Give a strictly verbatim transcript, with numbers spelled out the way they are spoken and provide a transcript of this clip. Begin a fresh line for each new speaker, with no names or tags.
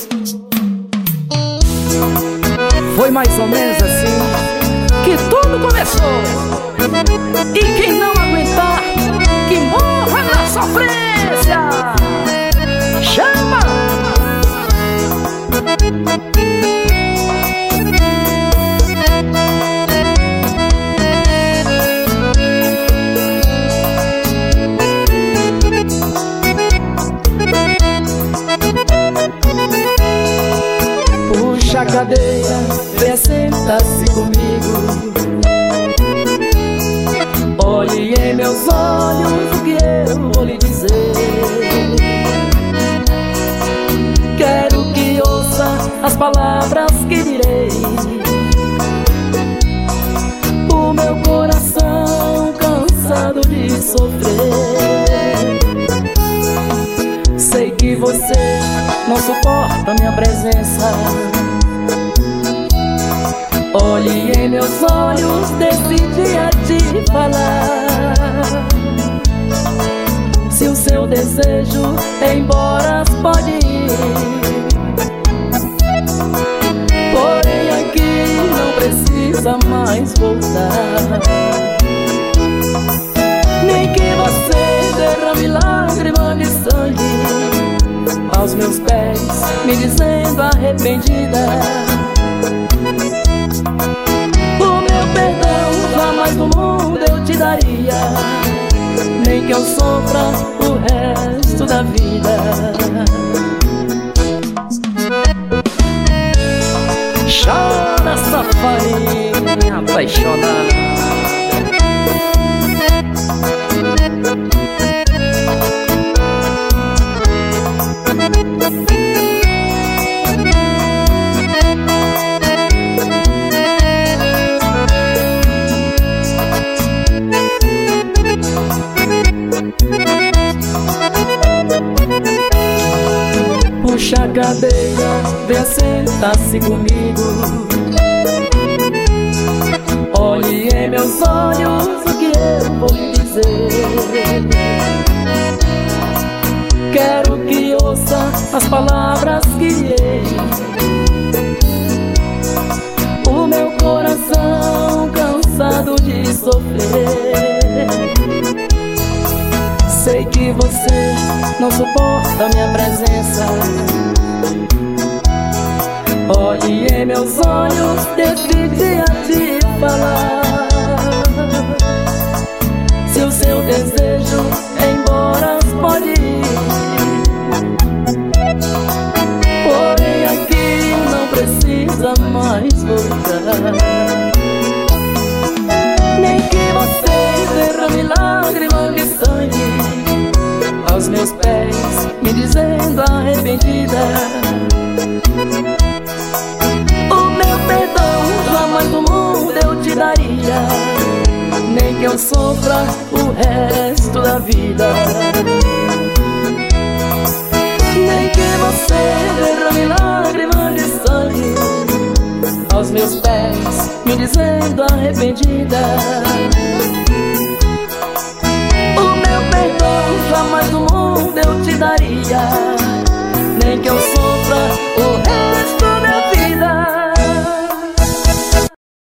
Foi mais ou menos assim que tudo começou. E quem não aguentar, que morra na sofrência. Chama! Puxa a cadeira, vem sentar-se comigo. Olhe em meus olhos o que eu vou lhe dizer. Quero que ouça as palavras que direi. O meu coração cansado de sofrer. Sei que você não suporta minha presença. Olhe em meus olhos, decidi a te falar. Se o seu desejo é ir embora, pode ir. Porém aqui não precisa mais voltar. Nem que você derrame lágrimas de sangue aos meus pés, me dizendo arrependida. Jamais no mundo eu te daria, nem que eu sofra o resto da vida. Chora, safadinha apaixonada. Puxa a cadeira, vem sentar-se comigo. Olhe em meus olhos o que eu vou lhe dizer. Quero que ouça as palavras que direi. O meu coração cansado de sofrer. Sei que você não suporta minha presença. Olhe em meus olhos, decidi a te falar. Se o seu desejo é ir embora, pode ir. Porém aqui não precisa mais voltar. Nem que você derrame lágrimas de sangue aos meus pés, me dizendo arrependida. O meu perdão jamais no mundo eu te daria, nem que eu sofra o resto da vida. Nem que você derrame lágrimas de sangue aos meus pés, me dizendo arrependida.